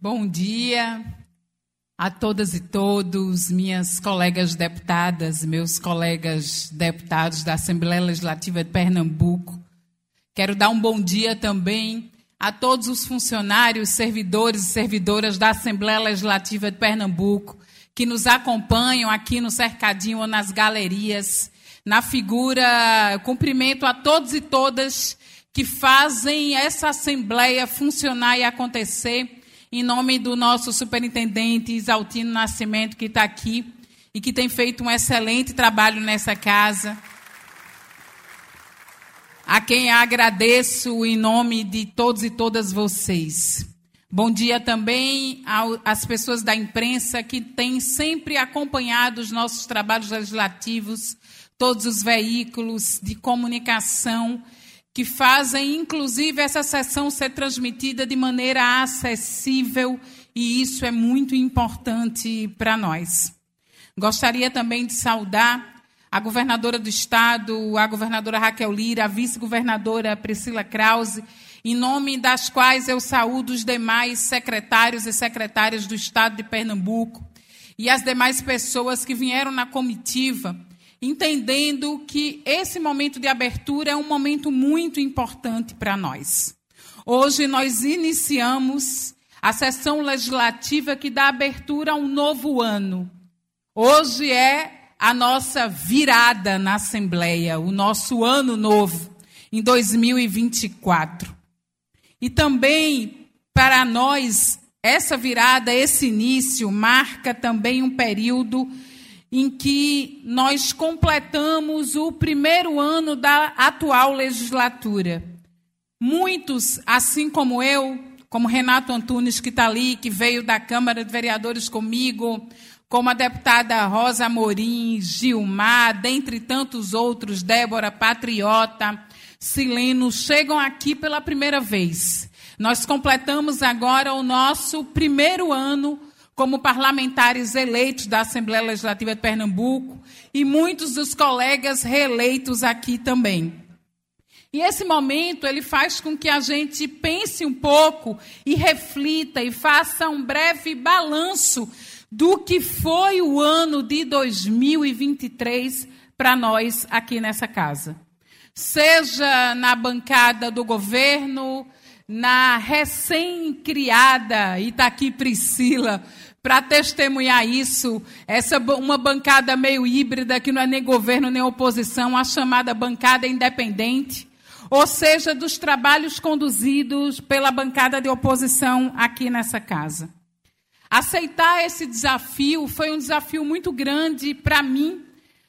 Bom dia a todas e todos, minhas colegas deputadas, meus colegas deputados da Assembleia Legislativa de Pernambuco. Quero dar um bom dia também a todos os funcionários, servidores e servidoras da Assembleia Legislativa de Pernambuco que nos acompanham aqui no cercadinho ou nas galerias. Na figura, cumprimento a todos e todas que fazem essa Assembleia funcionar e acontecer, em nome do nosso superintendente Isaltino Nascimento, que está aqui e que tem feito um excelente trabalho nessa casa, a quem agradeço em nome de todos e todas vocês. Bom dia também às pessoas da imprensa que têm sempre acompanhado os nossos trabalhos legislativos, todos os veículos de comunicação que fazem, inclusive, essa sessão ser transmitida de maneira acessível, e isso é muito importante para nós. Gostaria também de saudar a governadora do Estado, a governadora Raquel Lira, a vice-governadora Priscila Krause, em nome das quais eu saúdo os demais secretários e secretárias do Estado de Pernambuco e as demais pessoas que vieram na comitiva, entendendo que esse momento de abertura é um momento muito importante para nós. Hoje nós iniciamos a sessão legislativa que dá abertura a um novo ano. Hoje é a nossa virada na Assembleia, o nosso ano novo, em 2024. E também, para nós, essa virada, esse início, marca também um período em que nós completamos o primeiro ano da atual legislatura. Muitos, assim como eu, como Renato Antunes, que está ali, que veio da Câmara de Vereadores comigo, como a deputada Rosa Amorim, Gilmar, dentre tantos outros, Débora Patriota, Sileno, chegam aqui pela primeira vez. Nós completamos agora o nosso primeiro ano como parlamentares eleitos da Assembleia Legislativa de Pernambuco e muitos dos colegas reeleitos aqui também. E esse momento ele faz com que a gente pense um pouco e reflita e faça um breve balanço do que foi o ano de 2023 para nós aqui nessa casa. Seja na bancada do governo, na recém-criada, e está aqui Priscila, para testemunhar isso, uma bancada meio híbrida, que não é nem governo nem oposição, a chamada bancada independente, ou seja, dos trabalhos conduzidos pela bancada de oposição aqui nessa casa. Aceitar esse desafio foi um desafio muito grande para mim,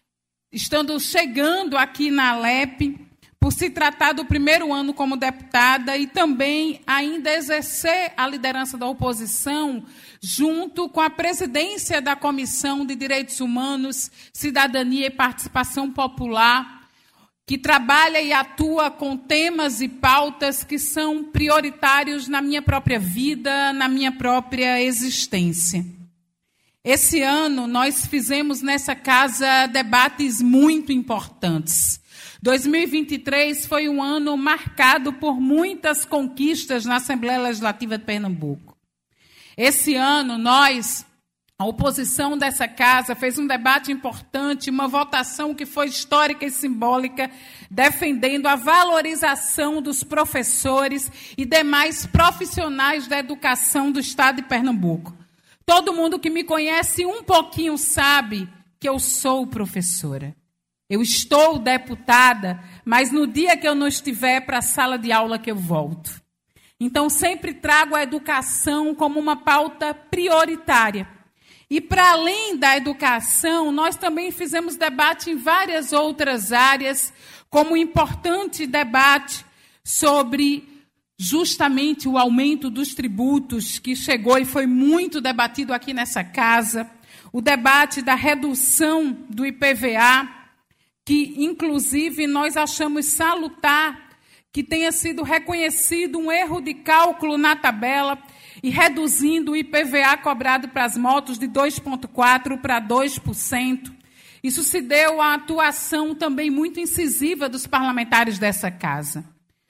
chegando aqui na Alep, por se tratar do primeiro ano como deputada e também ainda exercer a liderança da oposição junto com a presidência da Comissão de Direitos Humanos, Cidadania e Participação Popular, que trabalha e atua com temas e pautas que são prioritários na minha própria vida, na minha própria existência. Esse ano nós fizemos nessa casa debates muito importantes. 2023 foi um ano marcado por muitas conquistas na Assembleia Legislativa de Pernambuco. Esse ano, a oposição dessa casa, fez um debate importante, uma votação que foi histórica e simbólica, defendendo a valorização dos professores e demais profissionais da educação do Estado de Pernambuco. Todo mundo que me conhece um pouquinho sabe que eu sou professora. Eu estou deputada, mas no dia que eu não estiver para a sala de aula que eu volto. Então, sempre trago a educação como uma pauta prioritária. E, para além da educação, nós também fizemos debate em várias outras áreas, como um importante debate sobre justamente o aumento dos tributos, que chegou e foi muito debatido aqui nessa casa, o debate da redução do IPVA, que, inclusive, nós achamos salutar que tenha sido reconhecido um erro de cálculo na tabela e reduzindo o IPVA cobrado para as motos de 2,4% para 2%. Isso se deu à atuação também muito incisiva dos parlamentares dessa casa.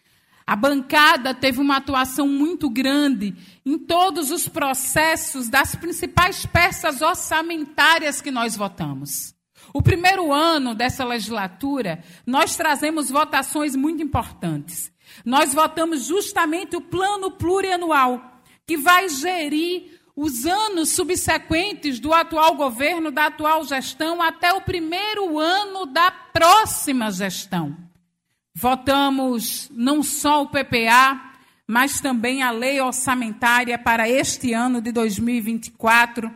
A bancada teve uma atuação muito grande em todos os processos das principais peças orçamentárias que nós votamos. O primeiro ano dessa legislatura, nós trazemos votações muito importantes. Nós votamos justamente o plano plurianual, que vai gerir os anos subsequentes do atual governo, da atual gestão, até o primeiro ano da próxima gestão. Votamos não só o PPA, mas também a lei orçamentária para este ano de 2024,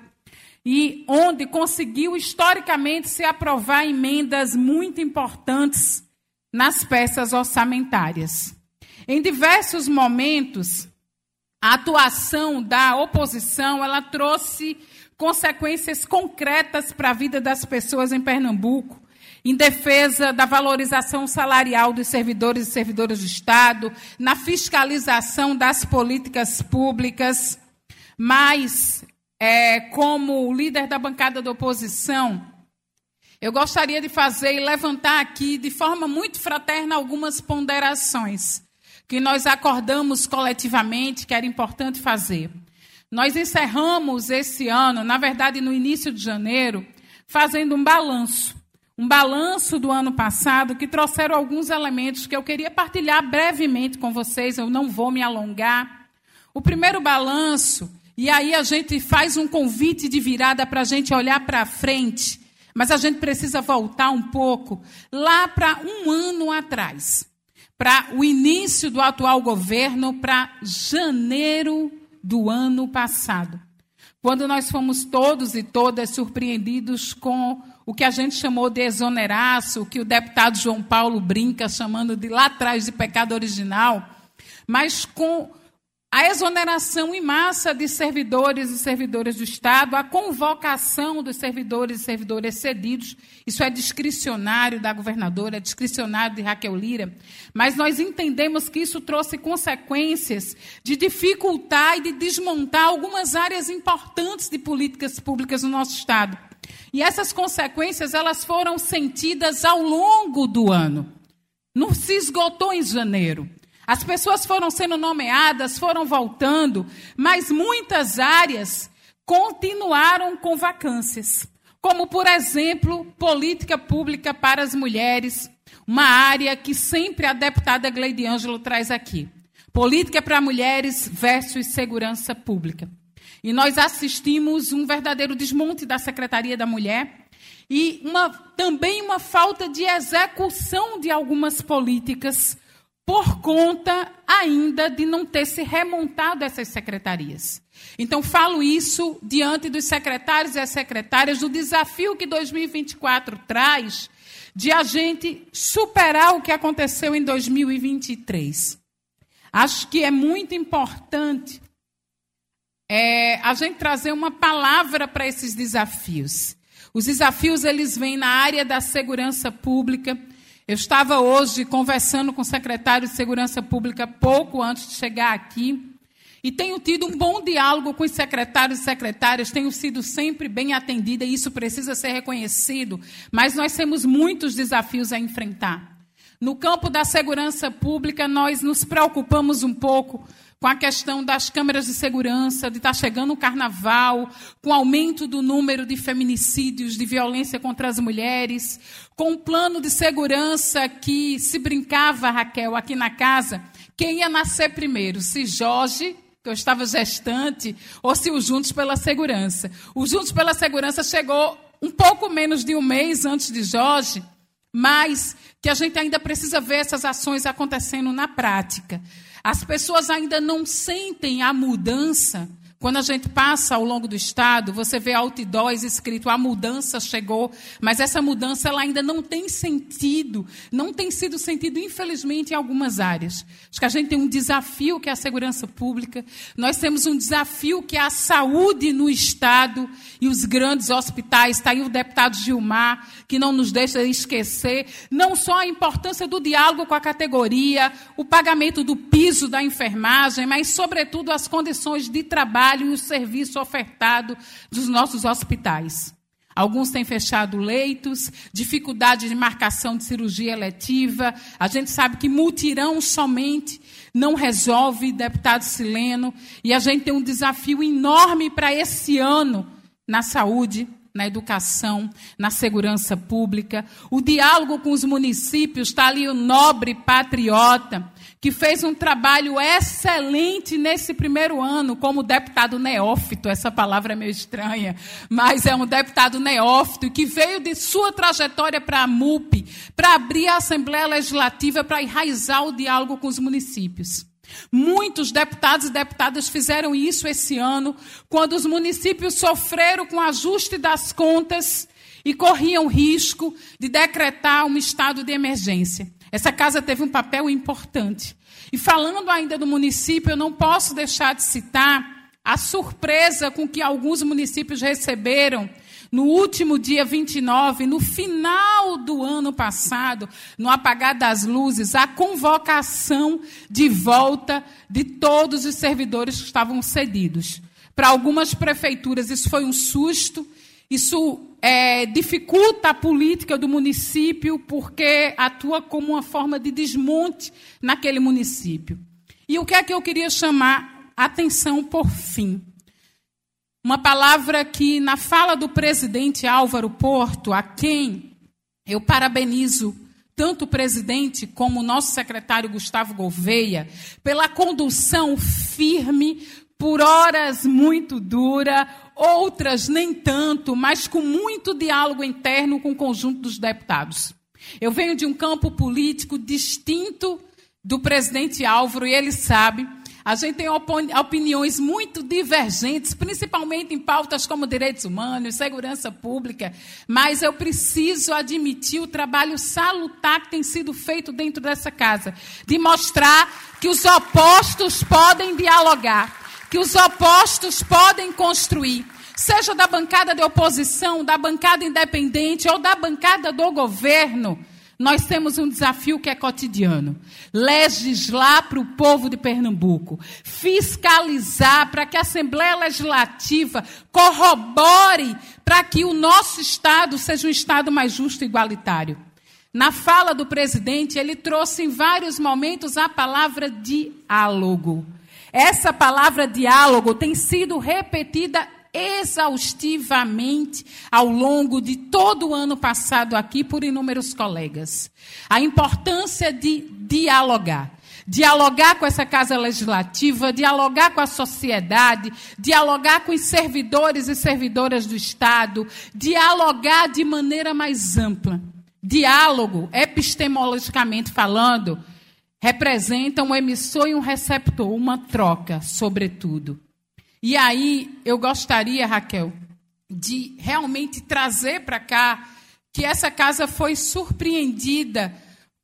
e onde conseguiu historicamente se aprovar emendas muito importantes nas peças orçamentárias. Em diversos momentos, a atuação da oposição, ela trouxe consequências concretas para a vida das pessoas em Pernambuco, em defesa da valorização salarial dos servidores e servidoras do Estado, na fiscalização das políticas públicas, mas, como líder da bancada da oposição, eu gostaria de fazer e levantar aqui, de forma muito fraterna, algumas ponderações que nós acordamos coletivamente, que era importante fazer. Nós encerramos esse ano, na verdade, no início de janeiro, fazendo um balanço do ano passado, que trouxeram alguns elementos que eu queria partilhar brevemente com vocês, eu não vou me alongar. O primeiro balanço, e aí a gente faz um convite de virada para a gente olhar para frente, mas a gente precisa voltar um pouco, lá para um ano atrás, para o início do atual governo, para janeiro do ano passado, quando nós fomos todos e todas surpreendidos com o que a gente chamou de exoneraço, o que o deputado João Paulo brinca, chamando de lá atrás de pecado original, mas com a exoneração em massa de servidores e servidoras do Estado, a convocação dos servidores e servidoras cedidos, isso é discricionário da governadora, é discricionário de Raquel Lira, mas nós entendemos que isso trouxe consequências de dificultar e de desmontar algumas áreas importantes de políticas públicas no nosso Estado. E essas consequências, elas foram sentidas ao longo do ano. Não se esgotou em janeiro. As pessoas foram sendo nomeadas, foram voltando, mas muitas áreas continuaram com vacâncias. Como, por exemplo, política pública para as mulheres, uma área que sempre a deputada Gleide Ângelo traz aqui. Política para mulheres versus segurança pública. E nós assistimos um verdadeiro desmonte da Secretaria da Mulher e também uma falta de execução de algumas políticas por conta ainda de não ter se remontado essas secretarias. Então, falo isso diante dos secretários e as secretárias, do desafio que 2024 traz de a gente superar o que aconteceu em 2023. Acho que é muito importante a gente trazer uma palavra para esses desafios. Os desafios, eles vêm na área da segurança pública. Eu estava hoje conversando com o secretário de Segurança Pública pouco antes de chegar aqui e tenho tido um bom diálogo com os secretários e secretárias, tenho sido sempre bem atendida e isso precisa ser reconhecido, mas nós temos muitos desafios a enfrentar. No campo da segurança pública, nós nos preocupamos um pouco com a questão das câmeras de segurança, de estar chegando o carnaval, com o aumento do número de feminicídios, de violência contra as mulheres, com um plano de segurança que se brincava, Raquel, aqui na casa, quem ia nascer primeiro, se Jorge, que eu estava gestante, ou se o Juntos pela Segurança. O Juntos pela Segurança chegou um pouco menos de um mês antes de Jorge, mas que a gente ainda precisa ver essas ações acontecendo na prática. As pessoas ainda não sentem a mudança. Quando a gente passa ao longo do Estado, você vê outdoors escrito, a mudança chegou, mas essa mudança ela ainda não tem sentido, não tem sido sentido, infelizmente, em algumas áreas. Acho que a gente tem um desafio que é a segurança pública, nós temos um desafio que é a saúde no Estado e os grandes hospitais. Está aí o deputado Gilmar, que não nos deixa esquecer, não só a importância do diálogo com a categoria, o pagamento do piso da enfermagem, mas, sobretudo, as condições de trabalho e o serviço ofertado dos nossos hospitais. Alguns têm fechado leitos, dificuldade de marcação de cirurgia eletiva. A gente sabe que mutirão somente não resolve, deputado Sileno, e a gente tem um desafio enorme para esse ano na saúde, na educação, na segurança pública. O diálogo com os municípios, está ali o nobre patriota, que fez um trabalho excelente nesse primeiro ano, como deputado neófito, essa palavra é meio estranha, mas é um deputado neófito, que veio de sua trajetória para a MUP, para abrir a Assembleia Legislativa, para enraizar o diálogo com os municípios. Muitos deputados e deputadas fizeram isso esse ano, quando os municípios sofreram com o ajuste das contas e corriam risco de decretar um estado de emergência. Essa casa teve um papel importante. E falando ainda do município, eu não posso deixar de citar a surpresa com que alguns municípios receberam no último dia 29, no final do ano passado, no apagar das luzes, a convocação de volta de todos os servidores que estavam cedidos. Para algumas prefeituras isso foi um susto, isso dificulta a política do município, porque atua como uma forma de desmonte naquele município. E o que é que eu queria chamar a atenção por fim? Uma palavra que, na fala do presidente Álvaro Porto, a quem eu parabenizo tanto o presidente como o nosso secretário Gustavo Gouveia, pela condução firme, por horas muito dura, outras nem tanto, mas com muito diálogo interno com o conjunto dos deputados. Eu venho de um campo político distinto do presidente Álvaro, e ele sabe. A gente tem opiniões muito divergentes, principalmente em pautas como direitos humanos, segurança pública, mas eu preciso admitir o trabalho salutar que tem sido feito dentro dessa casa, de mostrar que os opostos podem dialogar, que os opostos podem construir, seja da bancada de oposição, da bancada independente ou da bancada do governo. Nós temos um desafio que é cotidiano. Legislar para o povo de Pernambuco. Fiscalizar para que a Assembleia Legislativa corrobore para que o nosso Estado seja um Estado mais justo e igualitário. Na fala do presidente, ele trouxe em vários momentos a palavra diálogo. Essa palavra diálogo tem sido repetida exaustivamente ao longo de todo o ano passado aqui por inúmeros colegas. A importância de dialogar. Dialogar com essa Casa Legislativa, dialogar com a sociedade, dialogar com os servidores e servidoras do Estado, dialogar de maneira mais ampla. Diálogo, epistemologicamente falando, representa um emissor e um receptor, uma troca, sobretudo. E aí, eu gostaria, Raquel, de realmente trazer para cá que essa casa foi surpreendida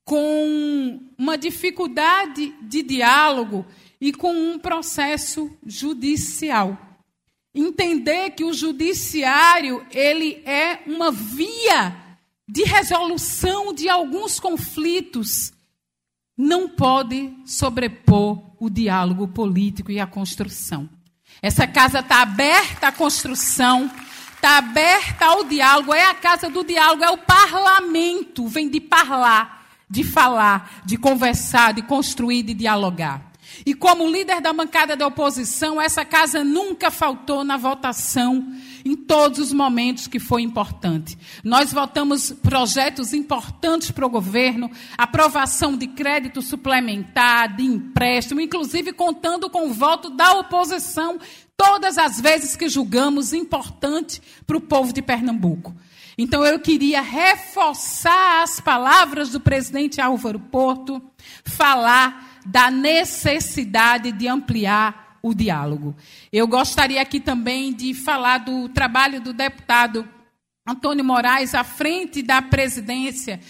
com uma dificuldade de diálogo e com um processo judicial. Entender que o judiciário, ele é uma via de resolução de alguns conflitos, não pode sobrepor o diálogo político e a construção. Essa casa está aberta à construção, está aberta ao diálogo, é a casa do diálogo, é o parlamento, vem de parlar, de falar, de conversar, de construir, de dialogar. E como líder da bancada da oposição, essa casa nunca faltou na votação, em todos os momentos que foi importante. Nós votamos projetos importantes para o governo, aprovação de crédito suplementar, de empréstimo, inclusive contando com o voto da oposição, todas as vezes que julgamos importante para o povo de Pernambuco. Então, eu queria reforçar as palavras do presidente Álvaro Porto, falar da necessidade de ampliar o diálogo. Eu gostaria aqui também de falar do trabalho do deputado Antônio Moraes à frente da presidência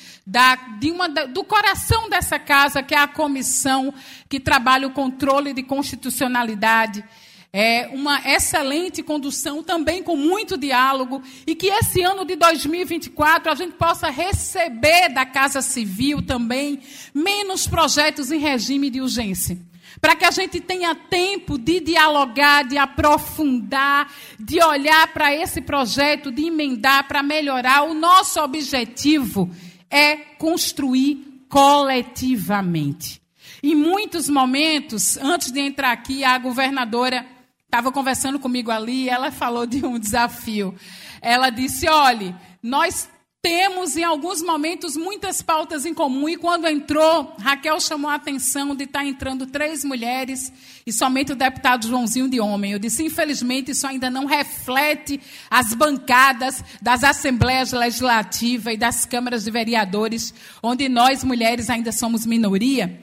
do coração dessa casa, que é a comissão que trabalha o controle de constitucionalidade. É uma excelente condução, também com muito diálogo, e que esse ano de 2024 a gente possa receber da Casa Civil também menos projetos em regime de urgência. Para que a gente tenha tempo de dialogar, de aprofundar, de olhar para esse projeto, de emendar para melhorar. O nosso objetivo é construir coletivamente. Em muitos momentos, antes de entrar aqui, a governadora estava conversando comigo ali e ela falou de um desafio. Ela disse, olhe, nós temos em alguns momentos muitas pautas em comum e quando entrou, Raquel chamou a atenção de estar entrando 3 mulheres e somente o deputado Joãozinho de homem. Eu disse, infelizmente, isso ainda não reflete as bancadas das assembleias legislativas e das câmaras de vereadores, onde nós mulheres ainda somos minoria.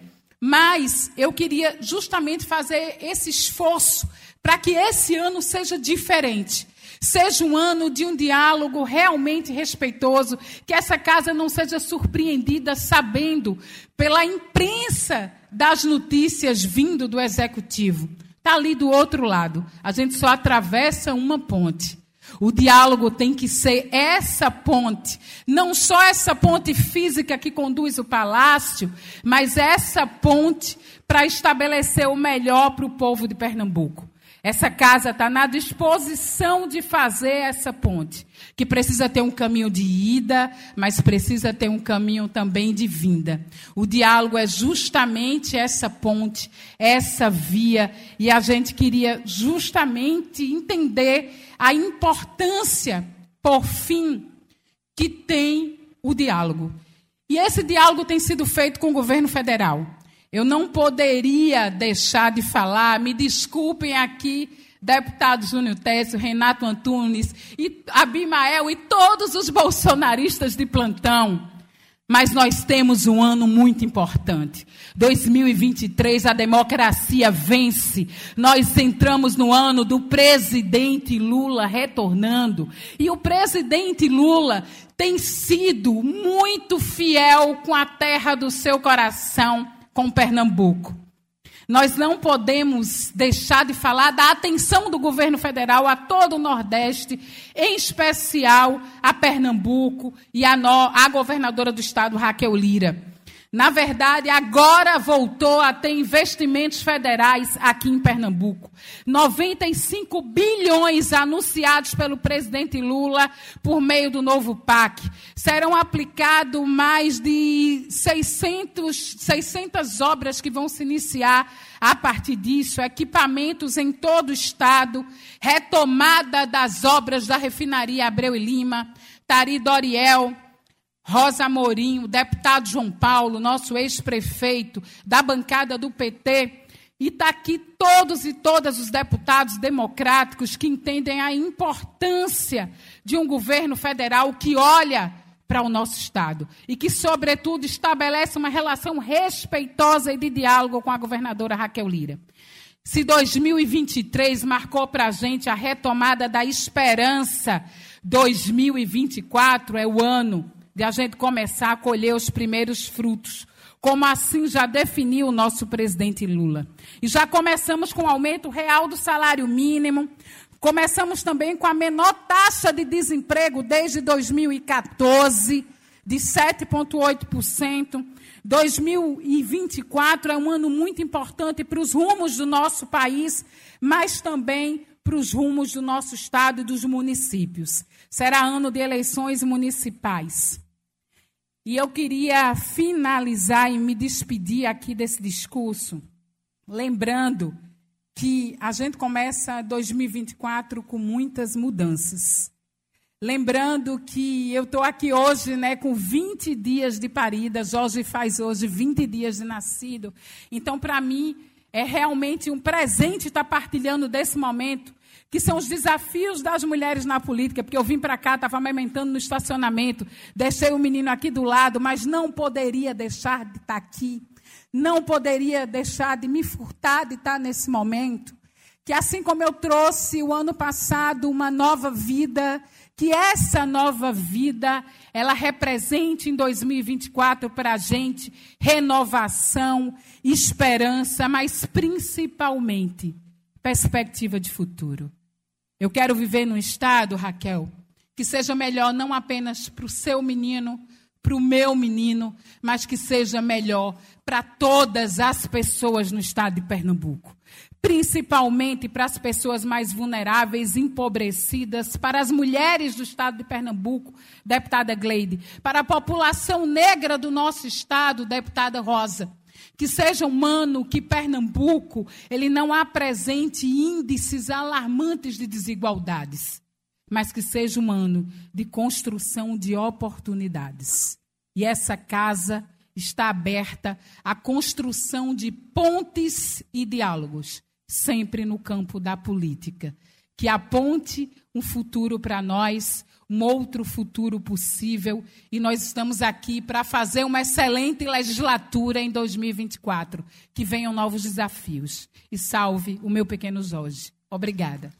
Mas eu queria justamente fazer esse esforço para que esse ano seja diferente. Seja um ano de um diálogo realmente respeitoso, que essa casa não seja surpreendida sabendo pela imprensa das notícias vindo do Executivo. Está ali do outro lado. A gente só atravessa uma ponte. O diálogo tem que ser essa ponte. Não só essa ponte física que conduz o palácio, mas essa ponte para estabelecer o melhor para o povo de Pernambuco. Essa casa está na disposição de fazer essa ponte, que precisa ter um caminho de ida, mas precisa ter um caminho também de vinda. O diálogo é justamente essa ponte, essa via, e a gente queria justamente entender a importância, por fim, que tem o diálogo. E esse diálogo tem sido feito com o governo federal. Eu não poderia deixar de falar, me desculpem aqui, deputado Júnior Técio, Renato Antunes, e Abimael e todos os bolsonaristas de plantão, mas nós temos um ano muito importante. 2023, a democracia vence. Nós entramos no ano do presidente Lula retornando. E o presidente Lula tem sido muito fiel com a terra do seu coração, com Pernambuco. Nós não podemos deixar de falar da atenção do governo federal a todo o Nordeste, em especial a Pernambuco e a governadora do estado, Raquel Lira. Na verdade, agora voltou a ter investimentos federais aqui em Pernambuco. 95 bilhões anunciados pelo presidente Lula por meio do novo PAC. Serão aplicados mais de 600 obras que vão se iniciar a partir disso, equipamentos em todo o estado, retomada das obras da refinaria Abreu e Lima, Tari Doriel, Rosa Amorim, o deputado João Paulo, nosso ex-prefeito da bancada do PT, e está aqui todos e todas os deputados democráticos que entendem a importância de um governo federal que olha para o nosso estado e que, sobretudo, estabelece uma relação respeitosa e de diálogo com a governadora Raquel Lira. Se 2023 marcou para a gente a retomada da esperança, 2024 é o ano de a gente começar a colher os primeiros frutos, como assim já definiu o nosso presidente Lula. E já começamos com o aumento real do salário mínimo, começamos também com a menor taxa de desemprego desde 2014, de 7,8%. 2024 é um ano muito importante para os rumos do nosso país, mas também para os rumos do nosso estado e dos municípios. Será ano de eleições municipais. E eu queria finalizar e me despedir aqui desse discurso, lembrando que a gente começa 2024 com muitas mudanças. Lembrando que eu estou aqui hoje, com 20 dias de parida, Jorge faz hoje 20 dias de nascido. Então, para mim, é realmente um presente estar partilhando desse momento, que são os desafios das mulheres na política, porque eu vim para cá, estava amamentando no estacionamento, deixei o menino aqui do lado, mas não poderia deixar de estar aqui, não poderia deixar de me furtar de estar nesse momento, que assim como eu trouxe o ano passado uma nova vida, que essa nova vida, ela represente em 2024 para a gente renovação, esperança, mas principalmente perspectiva de futuro. Eu quero viver num estado, Raquel, que seja melhor não apenas para o seu menino, para o meu menino, mas que seja melhor para todas as pessoas no estado de Pernambuco. Principalmente para as pessoas mais vulneráveis, empobrecidas, para as mulheres do estado de Pernambuco, deputada Gleide, para a população negra do nosso estado, deputada Rosa. Que seja humano que Pernambuco ele não apresente índices alarmantes de desigualdades, mas que seja humano de construção de oportunidades. E essa casa está aberta à construção de pontes e diálogos, sempre no campo da política, que aponte um futuro para nós, um outro futuro possível, e nós estamos aqui para fazer uma excelente legislatura em 2024, que venham novos desafios. E salve o meu pequeno Jorge. Obrigada.